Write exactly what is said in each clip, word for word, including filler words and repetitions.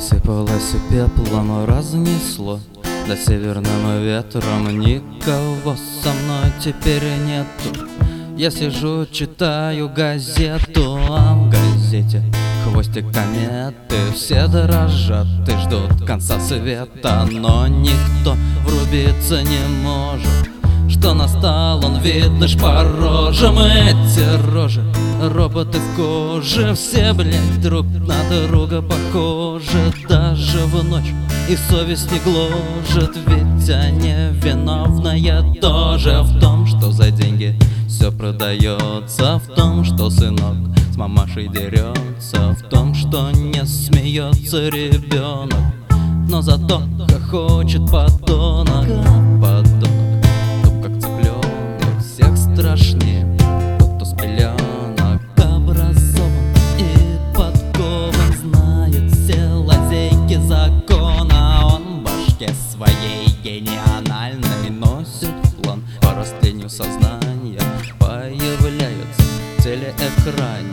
Осыпалась пеплом, разнесло, да северным ветром никого со мной теперь нету. Я сижу, читаю газету, а в газете хвостик кометы. Все дрожат и ждут конца света, но никто врубиться не может, что настал он, видно ж по рожам. Эти рожи, роботы в коже, все, блядь, друг на друга похожи. Даже в ночь их совесть не гложет, ведь они виновная тоже в том, что за деньги все продается, в том, что сынок с мамашей дерется, в том, что не смеется ребенок, но зато хохочет подонок. Подонок, туп как цыпленок, всех страшнее тот, кто с пеленок. Образован и подкован, знает все лазейки закона. Он в башке своей гениальной носит план по растению сознания, появляется в телеэкране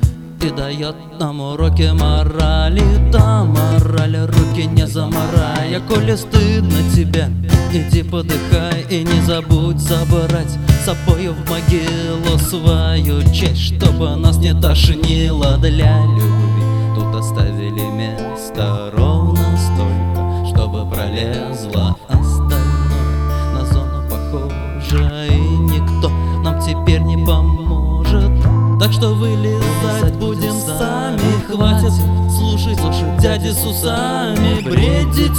и дает нам уроки морали. Да, мораль, руки не заморай, а коли стыдно тебе, иди подыхай и не забудь забрать с собою в могилу свою честь, чтобы нас не тошнило. Для любви тут оставили место ровно столько, чтобы пролезло остальное на зону похоже, и никто нам теперь не поможет. Так что вылезать будем сами, хватит слушать, слушать дяди с усами бредить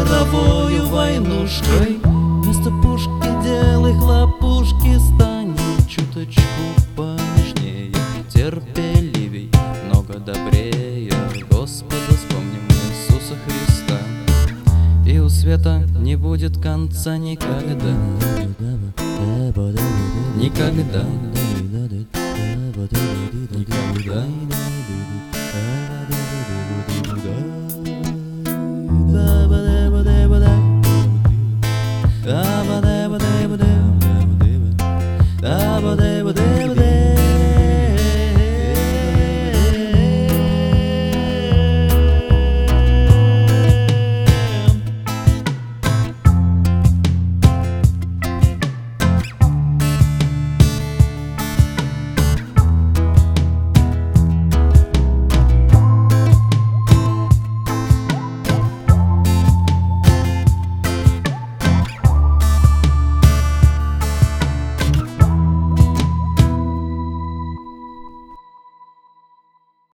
мировою войнушкой. Вместо пушки делай хлопушки, станем чуточку понежнее, терпеливей, много добрее. Господа вспомним Иисуса Христа, и у света не будет конца никогда. Никогда. Никогда.